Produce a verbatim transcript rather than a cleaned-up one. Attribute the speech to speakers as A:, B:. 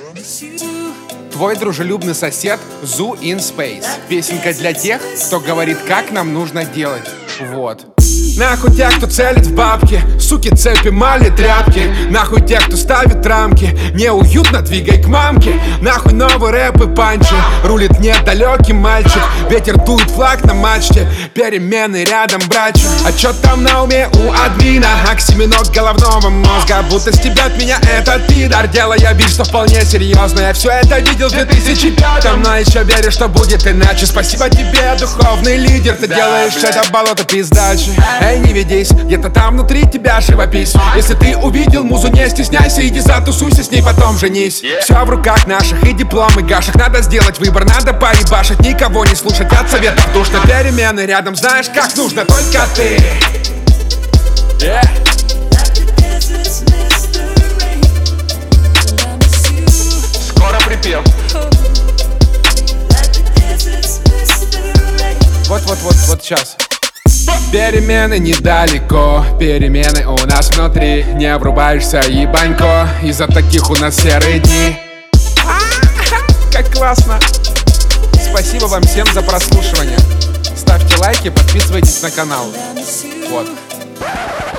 A: Твой дружелюбный сосед Zoo in Space. Песенка для тех, кто говорит, как нам нужно делать. Вот. Нахуй тех, кто целит в бабки, суки, цепи, мали, тряпки. Нахуй тех, кто ставит рамки, неуютно двигай к мамке. Нахуй новый рэп и панчи, рулит недалекий мальчик. Ветер дует, флаг на мачте, перемены рядом, братчик. А чё там на уме у админа? Оксиминог головного мозга, будто стебят меня этот пидор. Делая вид, что вполне серьезно, я все это видел в две тысячи пятом. Но еще верю, что будет иначе. Спасибо тебе, духовный лидер, ты делаешь это болото пиздачи. Эй, не ведись, где-то там внутри тебя живопись. Если ты увидел музу, не стесняйся, иди затусуйся с ней, потом женись. Все в руках наших, и диплом, и гашек. Надо сделать выбор, надо поебашить. Никого не слушать от советов душно. Перемены рядом, знаешь, как нужно, только ты. Yeah. Скоро припев. Вот-вот-вот, вот сейчас. Перемены недалеко, перемены у нас внутри. Не врубаешься, ебанько, из-за таких у нас серые дни. Как классно! Спасибо вам всем за прослушивание. Ставьте лайки, подписывайтесь на канал. Вот.